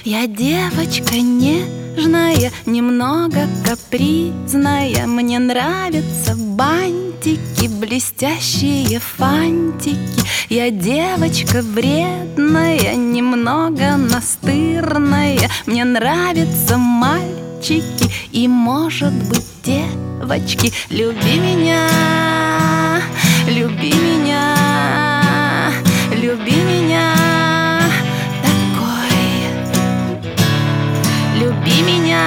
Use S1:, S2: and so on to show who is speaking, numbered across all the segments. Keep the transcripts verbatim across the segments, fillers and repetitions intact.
S1: Я девочка нежная, немного капризная. Мне нравятся бантики, блестящие фантики. Я девочка вредная, немного настырная. Мне нравятся мальчики и, может быть, девочки. Люби меня, люби меня, люби меня. Люби меня,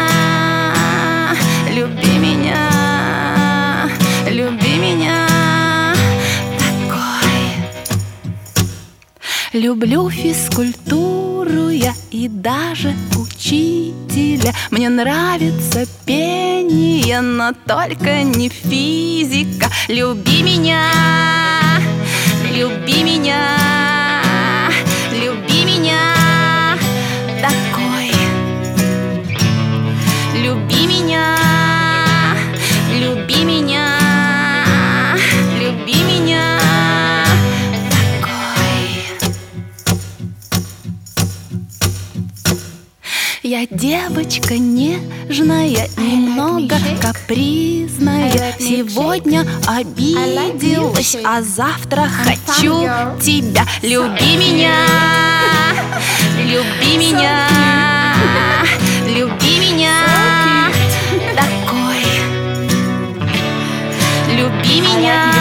S1: люби меня, люби меня такой. Люблю физкультуру я и даже учителя. Мне нравится пение, но только не физика. Люби меня, люби меня, люби меня такой. Люби меня, люби меня, люби меня такой. Я девочка нежная, немного капризная. Сегодня обиделась, а завтра хочу тебя. Люби меня, люби меня, люби меня такой. Люби меня.